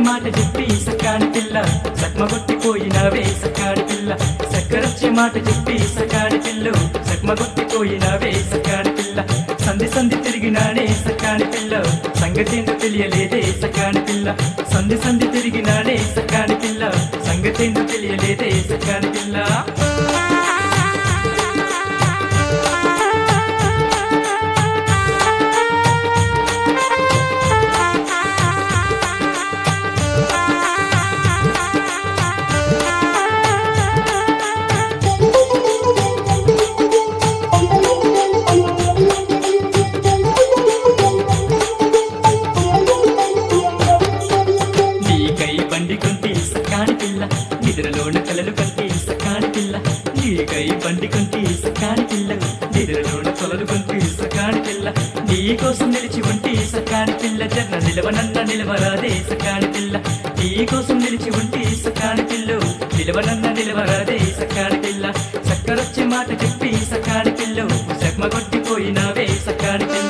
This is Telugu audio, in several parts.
మాట చెప్పి సకాని పిల్ల సక్మగొట్టిపోయినావే సకాని పిల్ల చక్కరొచ్చే మాట చెప్పి సకాని పిల్లు సక్మగొట్టిపోయినావే సకాని పిల్ల సంధి సంధి తిరిగినానే సకాని పిల్ల సంగతేందో తెలియలేదే సకాని పిల్ల సంధి సంధి తిరిగినానే సకాని పిల్ల సంగతేందో తెలియలేదే సకాని పిల్ల బండి కొంటి సకాని పిల్ల నిద్రలోన కలలు కొంటి సకాని పిల్ల నీకై బండి కొంటి సకాని పిల్ల నిద్రలోన కలలు కొంటి సకాని పిల్ల నీ కోసం నిలిచి ఉంటి సకాని పిల్ల జన్న నిలవనన్న నిలవరాదే సకాని పిల్ల నీ కోసం నిలిచి ఉంటి సకాని పిల్లు నిలవనన్న నిలవరాదే సకాని పిల్ల చక్కరొచ్చే మాట చెప్పి సకాని పిల్లు సక్మగొట్టిపోయినావే సకాని పిల్ల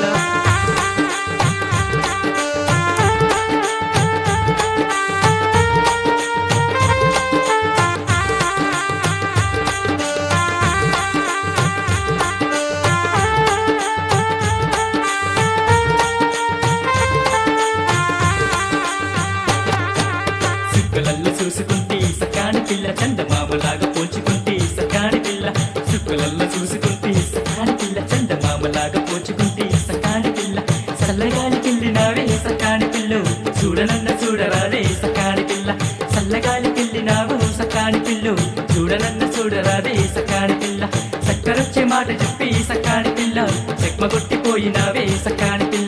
సుక్కలల్లో చూసుకుంటే సకాని పిల్ల చందమామలాగా పోల్చుకుంటే సకాని పిల్ల సుక్కలల్లో చూసుకుంటే సకాని పిల్ల చందమామలాగా పోల్చుకుంటే సకాని పిల్ల చల్లగాలికెళ్ళినావే సకాని పిల్లు చూడనన్న చూడరాదే సకాని పిల్ల చల్లగాలికెళ్ళినావు సకాని పిల్లు చూడనన్న చూడరాదే సకాని పిల్ల చక్కరొచ్చే మాట చెప్పి సకాని పిల్ల చెక్మగొట్టిపోయినావే సకాని పిల్ల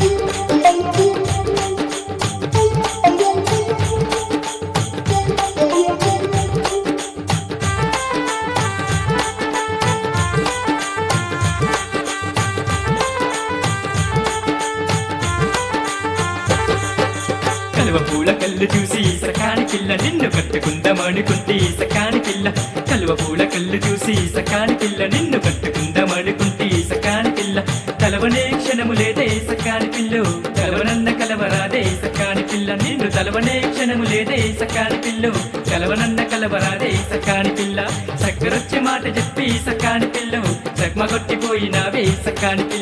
కలువ పూల కళ్ళు చూసి సకాని పిల్ల నిన్ను కట్టుకుందామనుకుంటే సకాని పిల్ల కలువ పూల కళ్ళు చూసి సకాని పిల్ల నిన్ను కట్టుకుందామనుకుంటే సకాని పిల్ల తలవనే క్షణము లేదే సకాని పిల్లు కలవనన్న కలవరాదే సకాని పిల్ల నిన్ను తలవనే క్షణము లేదే సకాని పిల్లు కలవనన్న కలవరాదే సకాని పిల్ల చక్కరొచ్చే మాట చెప్పి సకాని పిల్లు చక్మగొట్టిపోయినావే సకాని పిల్ల